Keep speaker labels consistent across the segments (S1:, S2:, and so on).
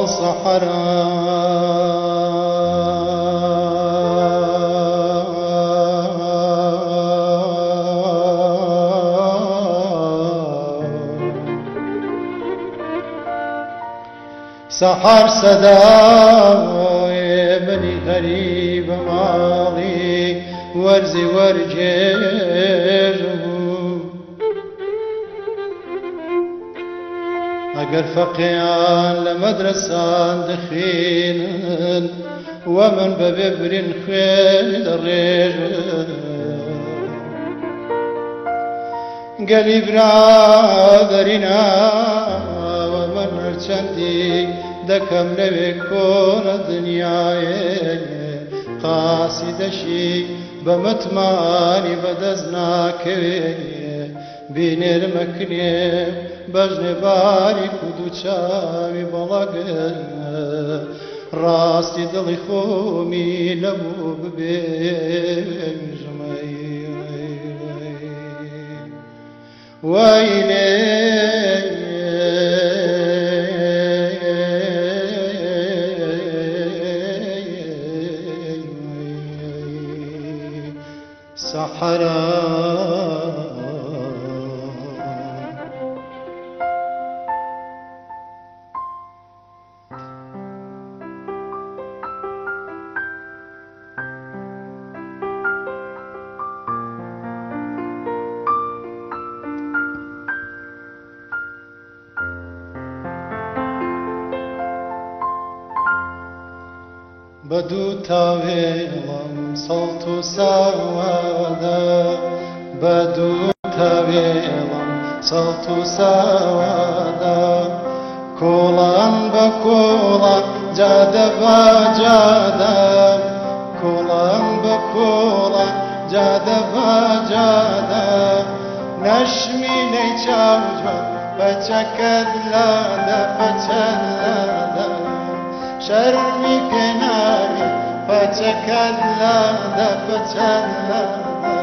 S1: سحر صدای منی غریب ماڵی وەرزی وەرجێژم ئەگەر فەقیان لە مەدرسان دەخوێنن و من بەبێ برین خوێ دەڕێژم گەلی برادەرینا ومن هەرچەندی دەکەم لەوێ کۆنە دنیایێ قاسی دەشی بە متمانی بەدەست ناکەوێ بینێرمە کنێ بەژنێ باریک و دووچاوی بەڵەگە ڕاستی دڵی خۆمی لەبوو ببێژمەی وەیلێ سحرا بدو تاویلم سەڵت و ساوادا بدو تاویلم سەڵت و ساوادا کۆڵان بە کۆڵە جادە بە جادە کۆڵان بە کۆڵە جادە بە جادە نەشمینەی چاوجوان بەچەکەت لادە بەچەت لادە شەرمی پێناوی بەچەکەت لادە بەچەت لادە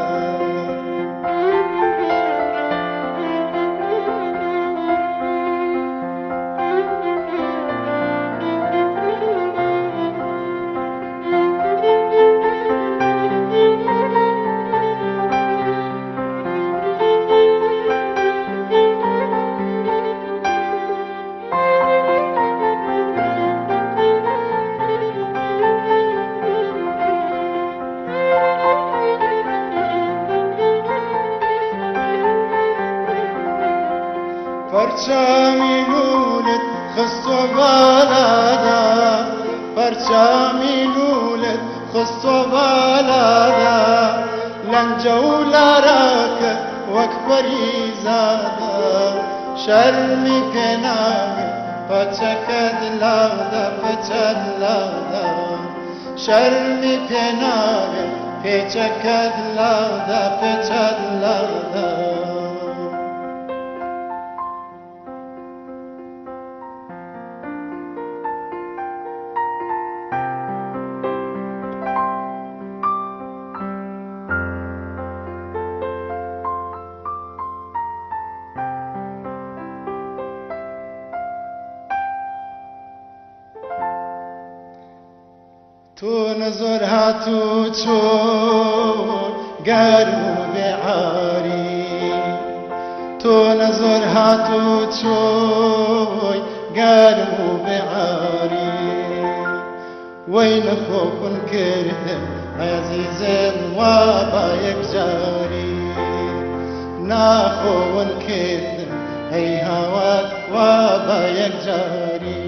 S1: پەرچامی لولت خستۆ بالادا پەرچامی لولت خستۆ بالادا لەنجە و لاراکە وەک پەریزادە شەرمی پێناوی پەچەکەت لادە پەچەت لادە شەرمی پێناوی پێچەکەت لادە پێچەت لادە تۆ نەزۆر هاتوو چۆن گەرم و بێعاری تۆ نەزۆر هاتوو چۆی گەرم و بێعاری وەی نەخۆکن کردم عەزیزم وا بە یەکجاری ناخۆون کردم ئەی هاوار وا بە یەکجاری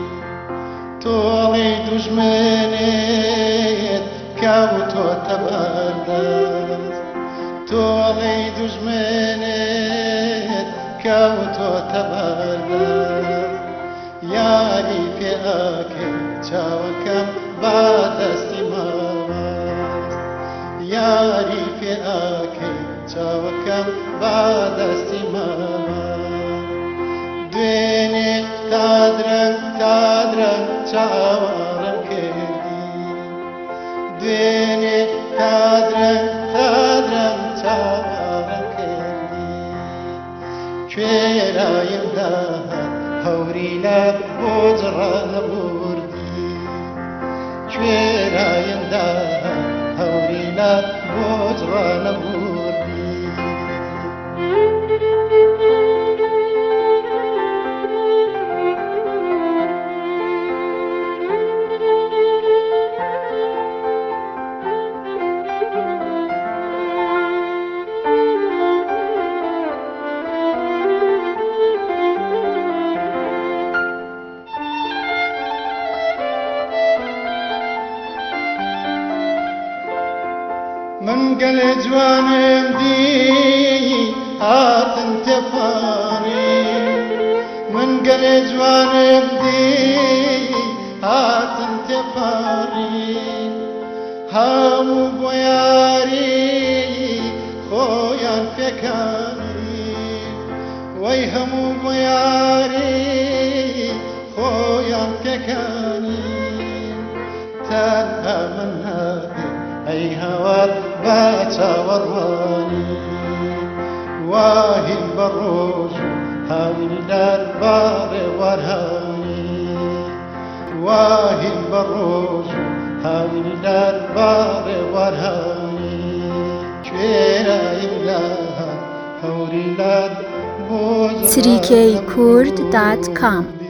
S1: تۆڵی دوژمنێت کەوتۆتە بەردەست تۆڵی دوژمنێت کەوتۆتە بەردەست یاری پێ ئاکەم چاوەکەم با دەستی ماوەست یاری پێ ئاکەم چاوەکەم با دەستی ماوەست دوێنێ کادرەنگ کادرەنگ چاوەڕم کردی دوێنێ کادرەنگ کادرەنگ چاوەڕم کردی کوێرایم داهات هەوری لە بۆجڕە نەبوردی کوێرایەندا هەوری لە بۆجڕە نەبوردی من گەلێ جوانم دی هاتن تێپانی من گەلێ جوانم دی هاتن تێپانی هەموو بۆ یاری خۆیان پێکانی وەی هەموو بۆ یاری خۆیان پێکانی تەنها من نابێ ئەی هەوار بە چاوەڕوانی واهین بە ڕۆژ و هاوین دەربارێ وەرهانی واهین بە ڕۆژ و هاوین دەربارێ وەرهانی کوێراییم لە هەوری لەر بۆ
S2: trkkurd.com